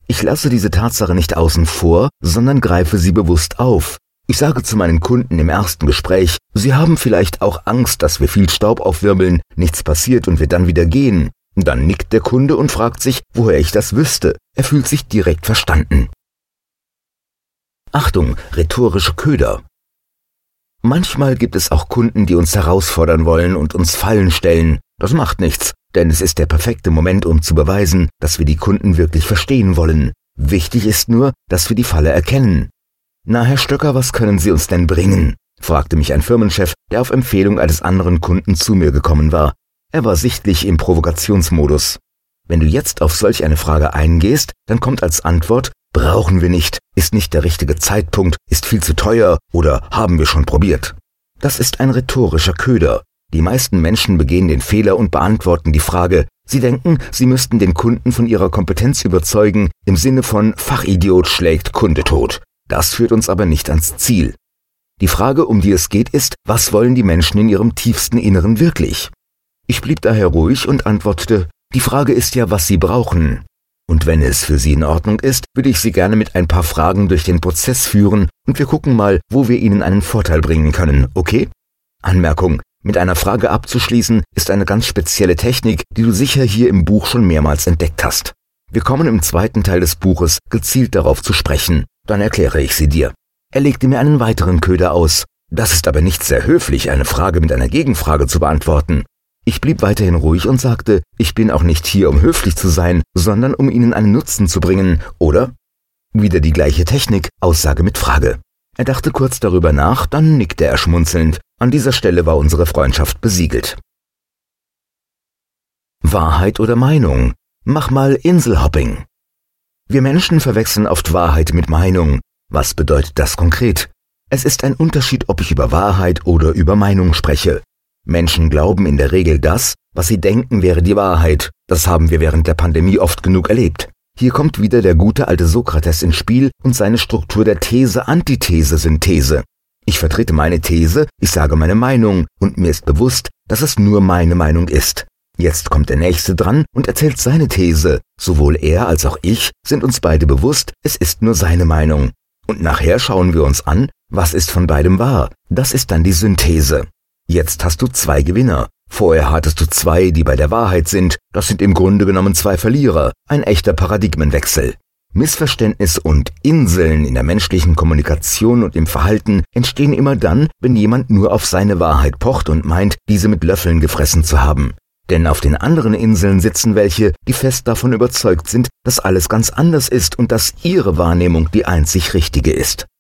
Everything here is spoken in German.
Ich lasse diese Tatsache nicht außen vor, sondern greife sie bewusst auf. Ich sage zu meinen Kunden im ersten Gespräch, sie haben vielleicht auch Angst, dass wir viel Staub aufwirbeln, nichts passiert und wir dann wieder gehen. Dann nickt der Kunde und fragt sich, woher ich das wüsste. Er fühlt sich direkt verstanden. Achtung, rhetorische Köder. Manchmal gibt es auch Kunden, die uns herausfordern wollen und uns Fallen stellen. Das macht nichts, denn es ist der perfekte Moment, um zu beweisen, dass wir die Kunden wirklich verstehen wollen. Wichtig ist nur, dass wir die Falle erkennen. »Na, Herr Stöcker, was können Sie uns denn bringen?« fragte mich ein Firmenchef, der auf Empfehlung eines anderen Kunden zu mir gekommen war. Er war sichtlich im Provokationsmodus. Wenn du jetzt auf solch eine Frage eingehst, dann kommt als Antwort, brauchen wir nicht, ist nicht der richtige Zeitpunkt, ist viel zu teuer oder haben wir schon probiert. Das ist ein rhetorischer Köder. Die meisten Menschen begehen den Fehler und beantworten die Frage. Sie denken, sie müssten den Kunden von ihrer Kompetenz überzeugen, im Sinne von Fachidiot schlägt Kunde tot. Das führt uns aber nicht ans Ziel. Die Frage, um die es geht, ist, was wollen die Menschen in ihrem tiefsten Inneren wirklich? Ich blieb daher ruhig und antwortete, die Frage ist ja, was sie brauchen. Und wenn es für Sie in Ordnung ist, würde ich Sie gerne mit ein paar Fragen durch den Prozess führen und wir gucken mal, wo wir Ihnen einen Vorteil bringen können, okay? Anmerkung: Mit einer Frage abzuschließen ist eine ganz spezielle Technik, die du sicher hier im Buch schon mehrmals entdeckt hast. Wir kommen im zweiten Teil des Buches gezielt darauf zu sprechen. Dann erkläre ich sie dir. Er legte mir einen weiteren Köder aus. Das ist aber nicht sehr höflich, eine Frage mit einer Gegenfrage zu beantworten. Ich blieb weiterhin ruhig und sagte, ich bin auch nicht hier, um höflich zu sein, sondern um Ihnen einen Nutzen zu bringen, oder? Wieder die gleiche Technik, Aussage mit Frage. Er dachte kurz darüber nach, dann nickte er schmunzelnd. An dieser Stelle war unsere Freundschaft besiegelt. Wahrheit oder Meinung? Mach mal Inselhopping. Wir Menschen verwechseln oft Wahrheit mit Meinung. Was bedeutet das konkret? Es ist ein Unterschied, ob ich über Wahrheit oder über Meinung spreche. Menschen glauben in der Regel das, was sie denken, wäre die Wahrheit. Das haben wir während der Pandemie oft genug erlebt. Hier kommt wieder der gute alte Sokrates ins Spiel und seine Struktur der These-Antithese-Synthese. Ich vertrete meine These, ich sage meine Meinung und mir ist bewusst, dass es nur meine Meinung ist. Jetzt kommt der Nächste dran und erzählt seine These. Sowohl er als auch ich sind uns beide bewusst, es ist nur seine Meinung. Und nachher schauen wir uns an, was ist von beidem wahr. Das ist dann die Synthese. Jetzt hast du 2 Gewinner. Vorher hattest du 2, die bei der Wahrheit sind. Das sind im Grunde genommen 2 Verlierer. Ein echter Paradigmenwechsel. Missverständnis und Inseln in der menschlichen Kommunikation und im Verhalten entstehen immer dann, wenn jemand nur auf seine Wahrheit pocht und meint, diese mit Löffeln gefressen zu haben. Denn auf den anderen Inseln sitzen welche, die fest davon überzeugt sind, dass alles ganz anders ist und dass ihre Wahrnehmung die einzig richtige ist.